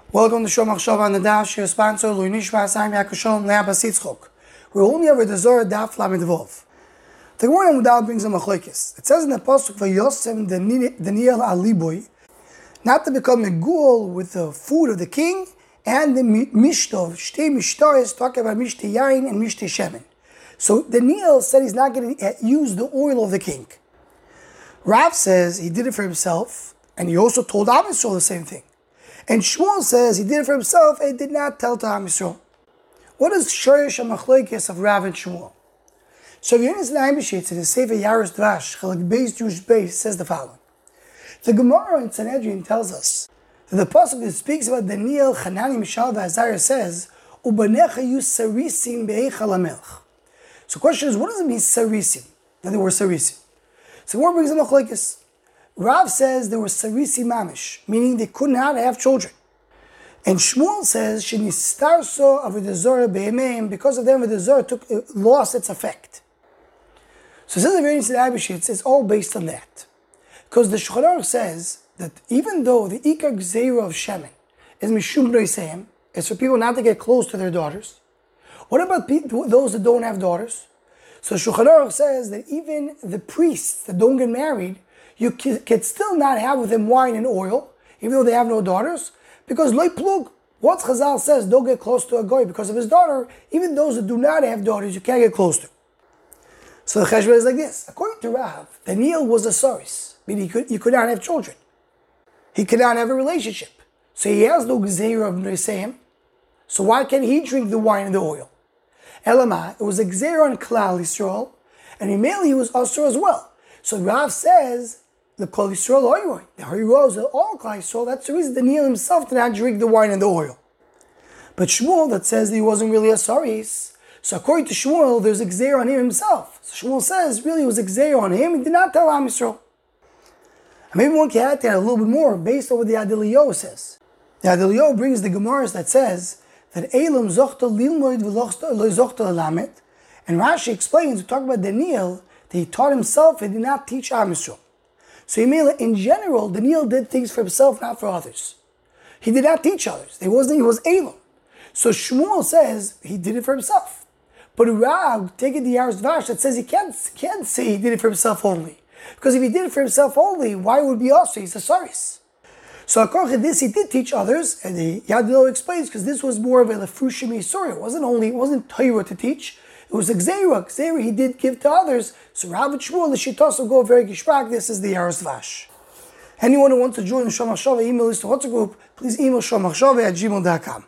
Welcome to Shomach Shov on the Dash, your sponsor, Lui Nishma, Saim Yakushon, Leabas Yitzchok. We're only over the Zohar Daf Lamed Vov. The Gemara in Mudal brings a machlokes. It says in the Pasuk, Vayosem Daniel Aliboy, not to become a ghoul with the food of the king and the mishtov. Shtei mishtar is talking about mishtei yain and mishtei shemen. So Daniel said he's not going to use the oil of the king. Rav says he did it for himself, and he also told Am Yisrael the same thing. And Shmuel says he did it for himself and did not tell to Am Yisrael. What is Shoresh HaMachlokes of Rav and Shmuel? So Yonis Naimishitz in the Sefer Yaros Dvash, Chalak Beis Jewish Beis, says the following. The Gemara in Sanhedrin tells us that the pasuk that speaks about Daniel, Hanani, Mishael, and Azariah says, Ubanecha yu sarisim be'eichal hamelech. So the question is, what does it mean sarisim? That they were sarisim. So the Gemara brings a machlokes. Rav says there were sarisi mamish, meaning they could not have children. And Shmuel says, Shenistarso avodah zorah be'emeim, because of them avodah zorah lost its effect. So since the variance in Abishitz, it's all based on that. Because the Shulchan Aruch says that even though the Ikar Gzeira of Shemen is Mishum B'Noseim, it's for people not to get close to their daughters. What about those that don't have daughters? So Shulchan Aruch says that even the priests that don't get married, you can still not have with them wine and oil, even though they have no daughters, because loy plug. What Chazal says, don't get close to a goy because of his daughter. Even those that do not have daughters, you can't get close to. So the cheshbon is like this. According to Rav, Daniel was a saris, meaning he could not have children. He could not have a relationship. So he has no gzeira of Neseim. So why can't he drink the wine and the oil? Elamah, it was a gzeira on Klal Yisrael, and he was asur as well. So Rav says, the Kol Yisrael oil, the heroes of all Klal Yisrael, that's the reason Daniel himself did not drink the wine and the oil. But Shmuel, that says that he wasn't really a saris, so according to Shmuel, there's a gzeira on him himself. So Shmuel says, really it was a gzeira on him, he did not tell Am Yisrael. And maybe one can add to that a little bit more, based on what the Ad Eliyahu says. The Ad Eliyahu brings the Gemaras that says, that Elam zochta lilmoid v'lo zochta lalamet, and Rashi explains, we talk about Daniel, that he taught himself and did not teach Am Yisrael. So in general, Daniel did things for himself, not for others. He did not teach others. He was Elam. So Shmuel says he did it for himself. But Rav, taking the Yaros Dvash, that says he can't say he did it for himself only. Because if he did it for himself only, why would it be also? He's a saris. So according to this, he did teach others, and the Yad Eliyahu explains, because this was more of a lefushim yisur. It wasn't Torah to teach. It was a gzeira. Gzeira he did give to others. So Rav and Shmuel, the Shittos will go very gishpak. This is the Yaros Dvash. Anyone who wants to join the Shomach Shova email list to WhatsApp group, please email shomachshova@gmail.com.